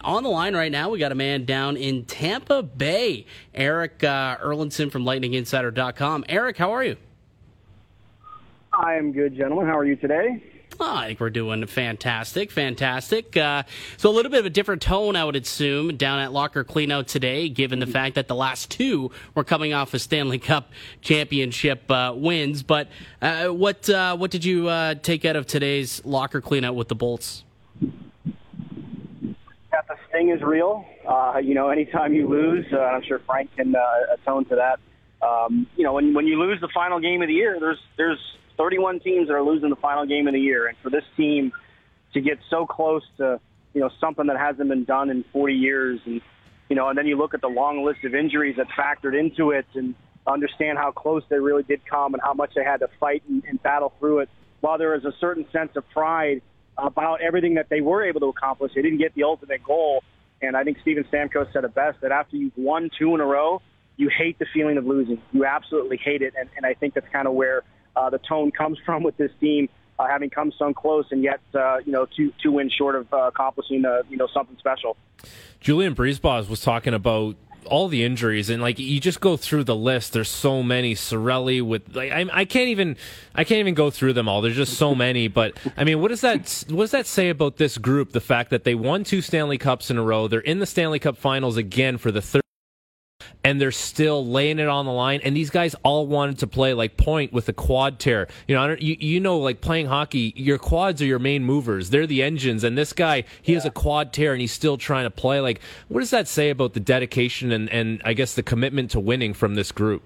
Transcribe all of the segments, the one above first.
on the line right now, we got a man down in Tampa Bay, Eric Erlinson from LightningInsider.com. Eric, how are you? I am good, gentlemen. How are you today? Oh, I think we're doing fantastic. So a little bit of a different tone, I would assume, down at Locker Cleanout today, given the fact that the last two were coming off of Stanley Cup championship wins. But what did you take out of today's Locker Cleanout with the Bolts? That the sting is real. Anytime you lose, I'm sure Frank can atone to that. When you lose the final game of the year, there's 31 teams that are losing the final game of the year. And for this team to get so close to, something that hasn't been done in 40 years, and then you look at the long list of injuries that factored into it and understand how close they really did come and how much they had to fight and battle through it. While there is a certain sense of pride about everything that they were able to accomplish, they didn't get the ultimate goal. And I think Steven Stamkos said it best, that after you've won two in a row, you hate the feeling of losing. You absolutely hate it. And I think that's kind of where the tone comes from with this team, having come so close and yet, two wins short of accomplishing, something special. Julien Brisebois was talking about all the injuries, and you just go through the list. There's so many. Cirelli with I can't even go through them all. There's just so many. But I mean, what does that say about this group? The fact that they won two Stanley Cups in a row, they're in the Stanley Cup Finals again for the third, and they're still laying it on the line. And these guys all wanted to play point with a quad tear. Playing hockey, your quads are your main movers. They're the engines. And this guy, he has a quad tear, and he's still trying to play. What does that say about the dedication and I guess the commitment to winning from this group?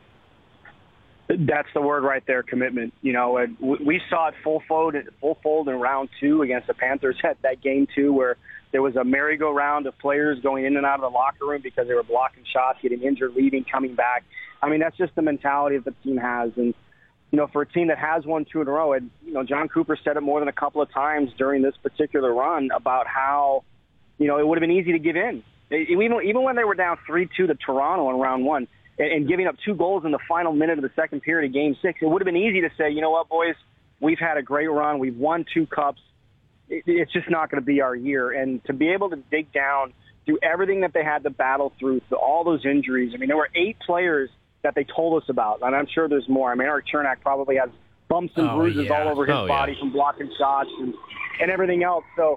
That's the word right there, commitment. We saw it full fold in round two against the Panthers at that game two, where there was a merry-go-round of players going in and out of the locker room because they were blocking shots, getting injured, leaving, coming back. I mean, that's just the mentality that the team has. And, for a team that has won two in a row, and, John Cooper said it more than a couple of times during this particular run about how, it would have been easy to give in. Even when they were down 3-2 to Toronto in round one and giving up two goals in the final minute of the second period of game six, it would have been easy to say, you know what, boys, we've had a great run. We've won two cups. It's just not going to be our year. And to be able to dig down through everything that they had to battle through all those injuries. I mean, there were 8 players that they told us about, and I'm sure there's more. I mean, Eric Chernak probably has bumps and bruises all over his body from blocking shots and everything else. So,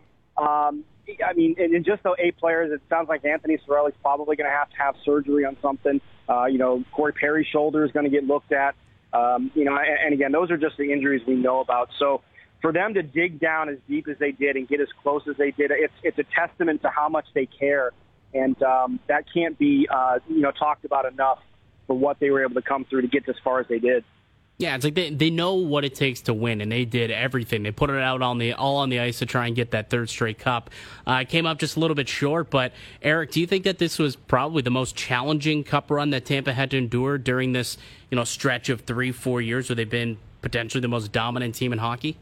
in just those 8 players, it sounds like Anthony Cirelli's probably going to have surgery on something. Corey Perry's shoulder is going to get looked at. And again, those are just the injuries we know about. So, for them to dig down as deep as they did and get as close as they did, it's a testament to how much they care. And that can't be, talked about enough for what they were able to come through to get as far as they did. Yeah, it's like they know what it takes to win, and they did everything. They put it out all on the ice to try and get that third straight cup. It came up just a little bit short, but Eric, do you think that this was probably the most challenging cup run that Tampa had to endure during this, stretch of 3-4 years where they've been potentially the most dominant team in hockey?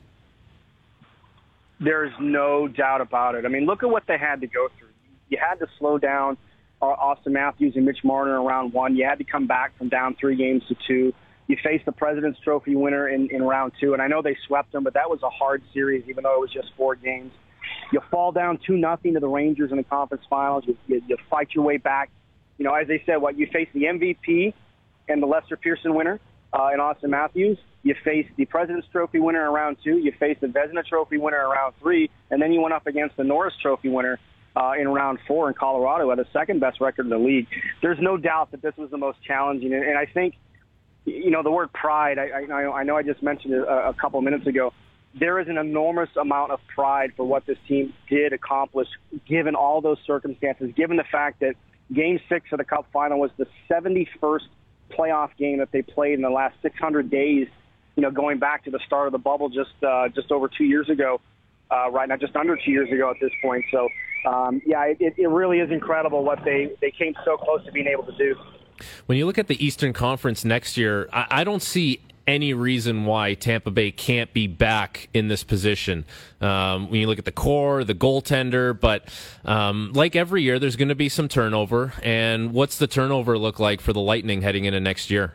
There's no doubt about it. I mean, look at what they had to go through. You had to slow down Austin Matthews and Mitch Marner in round one. You had to come back from down 3 games to 2. You faced the President's Trophy winner in round 2, and I know they swept them, but that was a hard series, even though it was just 4 games. You fall down 2-0 to the Rangers in the conference finals. You fight your way back. As they said, you face the MVP and the Lester Pearson winner in Austin Matthews. You faced the President's Trophy winner in round 2. You faced the Vezina Trophy winner in round 3. And then you went up against the Norris Trophy winner in round 4 in Colorado at the second-best record in the league. There's no doubt that this was the most challenging. And I think, the word pride, I know I just mentioned it a couple of minutes ago. There is an enormous amount of pride for what this team did accomplish, given all those circumstances, given the fact that Game 6 of the Cup Final was the 71st playoff game that they played in the last 600 days, going back to the start of the bubble just over 2 years ago, right now, just under 2 years ago at this point. So, it really is incredible what they came so close to being able to do. When you look at the Eastern Conference next year, I don't see any reason why Tampa Bay can't be back in this position. When you look at the core, the goaltender, but like every year, there's going to be some turnover. And what's the turnover look like for the Lightning heading into next year?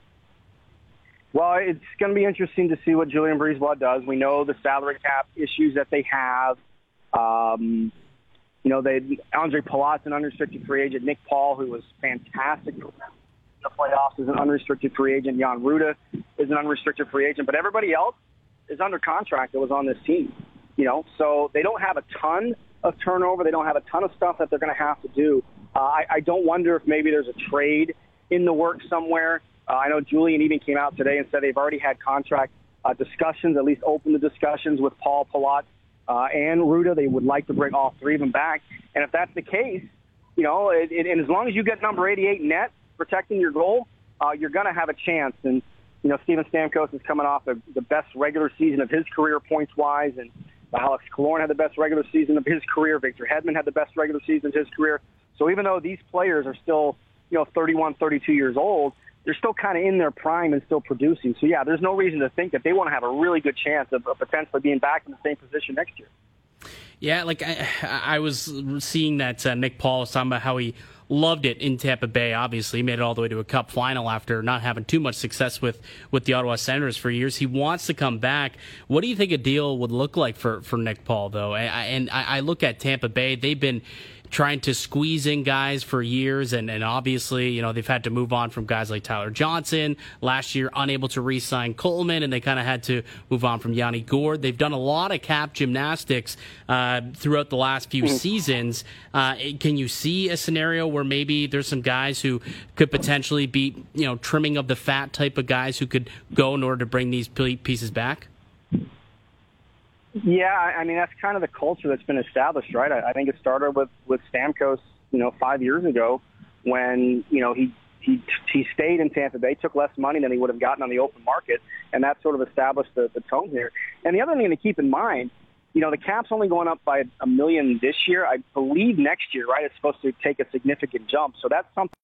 Well, it's going to be interesting to see what Julien Brisebois does. We know the salary cap issues that they have. Andre Palat's an unrestricted free agent. Nick Paul, who was fantastic in the playoffs, is an unrestricted free agent. Jan Ruda is an unrestricted free agent. But everybody else is under contract that was on this team. So they don't have a ton of turnover. They don't have a ton of stuff that they're going to have to do. I don't wonder if maybe there's a trade in the works somewhere. I know Julian even came out today and said they've already had contract discussions, at least open the discussions with Paul, Palat, and Ruda. They would like to bring all three of them back. And if that's the case, and as long as you get number 88 net protecting your goal, you're going to have a chance. And, Steven Stamkos is coming off the best regular season of his career points-wise, and Alex Killorn had the best regular season of his career. Victor Hedman had the best regular season of his career. So even though these players are still, 31, 32 years old, they're still kind of in their prime and still producing. So, yeah, there's no reason to think that they won't have a really good chance of potentially being back in the same position next year. Yeah, like I was seeing that Nick Paul was talking about how he loved it in Tampa Bay. Obviously, he made it all the way to a Cup final after not having too much success with the Ottawa Senators for years. He wants to come back. What do you think a deal would look like for Nick Paul, though? I look at Tampa Bay. They've been trying to squeeze in guys for years, and obviously, they've had to move on from guys like Tyler Johnson. Last year, unable to re-sign Coleman, and they kind of had to move on from Yanni Gourde. They've done a lot of cap gymnastics throughout the last few seasons. Can you see a scenario where maybe there's some guys who could potentially be, trimming of the fat type of guys who could go in order to bring these pieces back? Yeah, I mean, that's kind of the culture that's been established, right? I think it started with Stamkos, 5 years ago when, he stayed in Tampa Bay, took less money than he would have gotten on the open market, and that sort of established the tone here. And the other thing to keep in mind, the cap's only going up by $1 million this year. I believe next year, right, it's supposed to take a significant jump. So that's something.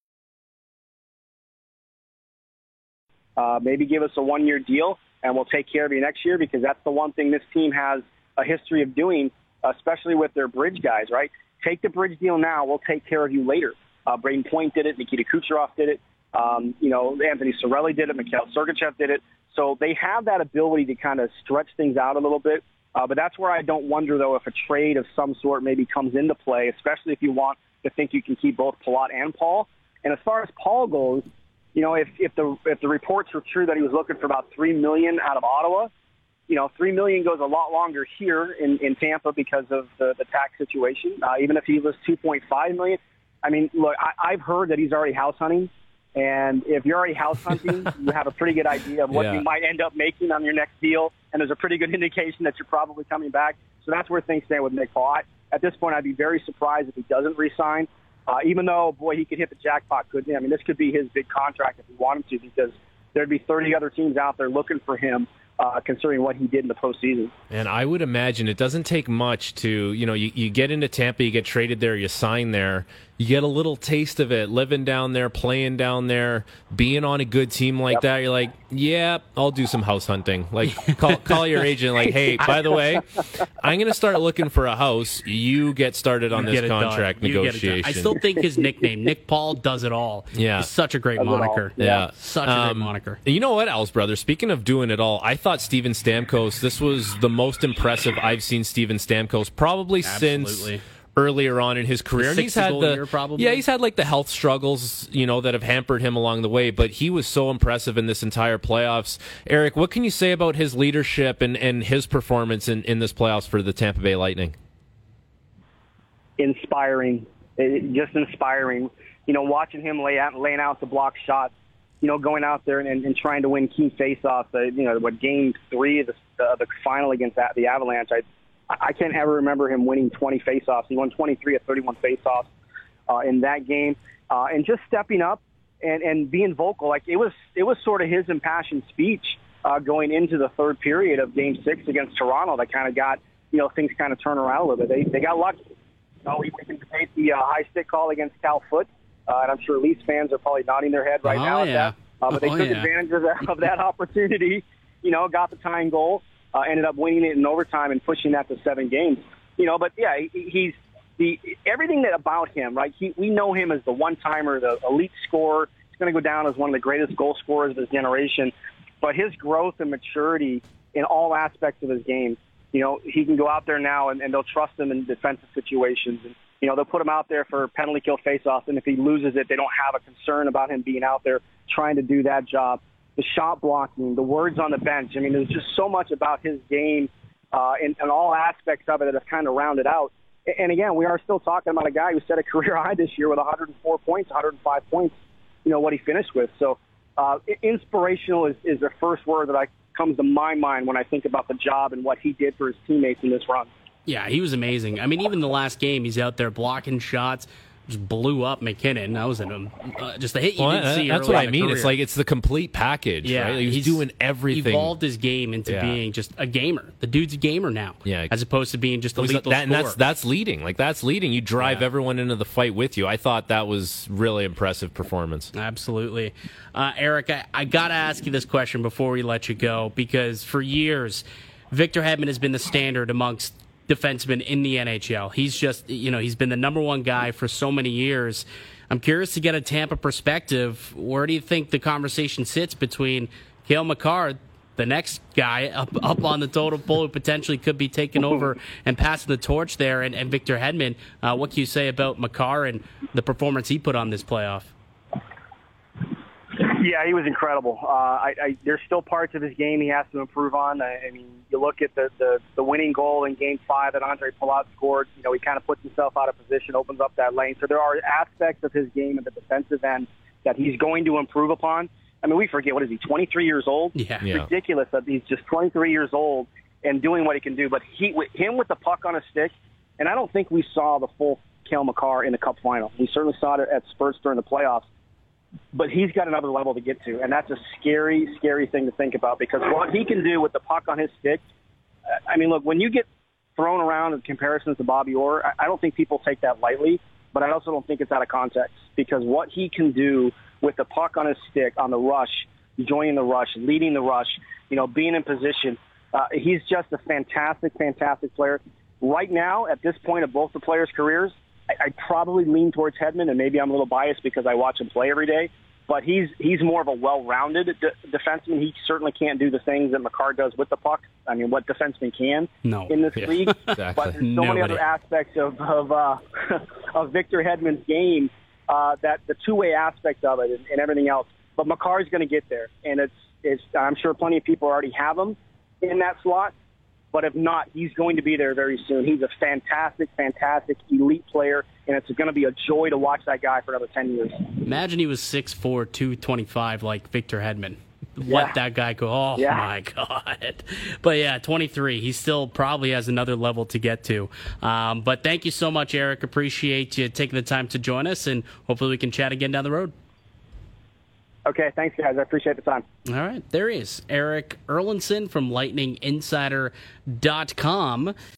Maybe give us a one-year deal, and we'll take care of you next year, because that's the one thing this team has a history of doing, especially with their bridge guys, right? Take the bridge deal now. We'll take care of you later. Braden Point did it. Nikita Kucherov did it. Anthony Cirelli did it. Mikhail Sergachev did it. So they have that ability to kind of stretch things out a little bit. But that's where I don't wonder, though, if a trade of some sort maybe comes into play, especially if you want to think you can keep both Palat and Paul. And as far as Paul goes, if the reports were true that he was looking for about $3 million out of Ottawa, $3 million goes a lot longer here in Tampa because of the tax situation. Even if he was $2.5 million, I mean, look, I've heard that he's already house hunting, and if you're already house hunting, you have a pretty good idea of what you might end up making on your next deal, and there's a pretty good indication that you're probably coming back. So that's where things stand with Nick Paul. At this point, I'd be very surprised if he doesn't re-sign. Even though, boy, he could hit the jackpot, couldn't he? I mean, this could be his big contract if he wanted to, because there'd be 30 other teams out there looking for him, considering what he did in the postseason. And I would imagine it doesn't take much to, you get into Tampa, you get traded there, you sign there, you get a little taste of it, living down there, playing down there, being on a good team like that. You're like, yeah, I'll do some house hunting. Like, call your agent, like, hey, by the way, I'm going to start looking for a house. You get started on this contract negotiation. I still think his nickname, Nick Paul Does It All, is such a great moniker. Yeah. Such a great moniker. You know what, Al's brother, speaking of doing it all, I thought Steven Stamkos, this was the most impressive I've seen Steven Stamkos probably since earlier on in his career. And he's had he's had like the health struggles, that have hampered him along the way, but he was so impressive in this entire playoffs. Eric, what can you say about his leadership and his performance in this playoffs for the Tampa Bay Lightning? Inspiring. Just inspiring. Watching him laying out the block shots, going out there and trying to win key faceoffs. Game 3 of the final against the Avalanche, I can't ever remember him winning 20 faceoffs. He won 23 of 31 faceoffs in that game, and just stepping up and being vocal. Like it was sort of his impassioned speech going into the third period of Game 6 against Toronto that kind of got things kind of turned around a little bit. They got lucky. We can debate the high stick call against Cal Foote, and I'm sure Leafs fans are probably nodding their head right now at that. But they took advantage of that opportunity. Got the tying goal. Ended up winning it in overtime and pushing that to 7 games. But yeah, he's everything that about him, right? We know him as the one-timer, the elite scorer. He's going to go down as one of the greatest goal scorers of his generation. But his growth and maturity in all aspects of his game, he can go out there now and they'll trust him in defensive situations. They'll put him out there for penalty kill faceoffs, and if he loses it, they don't have a concern about him being out there trying to do that job. The shot blocking, the words on the bench. I mean, there's just so much about his game and all aspects of it that have kind of rounded out. And again, we are still talking about a guy who set a career high this year with 104 points, 105 points, what he finished with. So inspirational is the first word that comes to my mind when I think about the job and what he did for his teammates in this run. Yeah, he was amazing. I mean, even the last game, he's out there blocking shots, just blew up McKinnon. That was just a hit you didn't see. That's what I mean. It's like it's the complete package. Yeah, right? He's doing everything. Evolved his game into being just a gamer. The dude's a gamer now, as opposed to being just a lethal scorer. And that's leading. That's leading. You drive everyone into the fight with you. I thought that was really impressive performance. Absolutely, Eric. I got to ask you this question before we let you go, because for years, Victor Hedman has been the standard amongst defenseman in the NHL. He's just, he's been the number one guy for so many years. I'm curious to get a Tampa perspective. Where do you think the conversation sits between Cale Makar, the next guy up on the totem pole who potentially could be taking over and passing the torch there, and Victor Hedman? What can you say about Makar and the performance he put on this playoff? Yeah, he was incredible. There's still parts of his game he has to improve on. I mean, you look at the winning goal in Game 5 that Andre Palat scored. He kind of puts himself out of position, opens up that lane. So there are aspects of his game at the defensive end that he's going to improve upon. I mean, we forget, what is he, 23 years old? Yeah. It's ridiculous that he's just 23 years old and doing what he can do. But him with the puck on his stick, and I don't think we saw the full Cale Makar in the Cup final. We certainly saw it at spurts during the playoffs. But he's got another level to get to, and that's a scary, scary thing to think about, because what he can do with the puck on his stick, I mean, look, when you get thrown around in comparisons to Bobby Orr, I don't think people take that lightly, but I also don't think it's out of context, because what he can do with the puck on his stick, on the rush, joining the rush, leading the rush, being in position, he's just a fantastic, fantastic player. Right now, at this point of both the players' careers, I probably lean towards Hedman, and maybe I'm a little biased because I watch him play every day. But he's more of a well-rounded defenseman. He certainly can't do the things that Makar does with the puck. I mean, what defenseman can in this league? Exactly. But there's so many other aspects of Victor Hedman's game, that the two-way aspect of it and everything else. But Makar's going to get there, and it's I'm sure plenty of people already have him in that slot. But if not, he's going to be there very soon. He's a fantastic, fantastic elite player, and it's going to be a joy to watch that guy for another 10 years. Imagine he was 6'4", 225 like Victor Hedman. What that guy could, my God. But 23, he still probably has another level to get to. But thank you so much, Eric. Appreciate you taking the time to join us, and hopefully we can chat again down the road. Okay, thanks, guys. I appreciate the time. All right, there he is, Eric Erlandson from LightningInsider.com.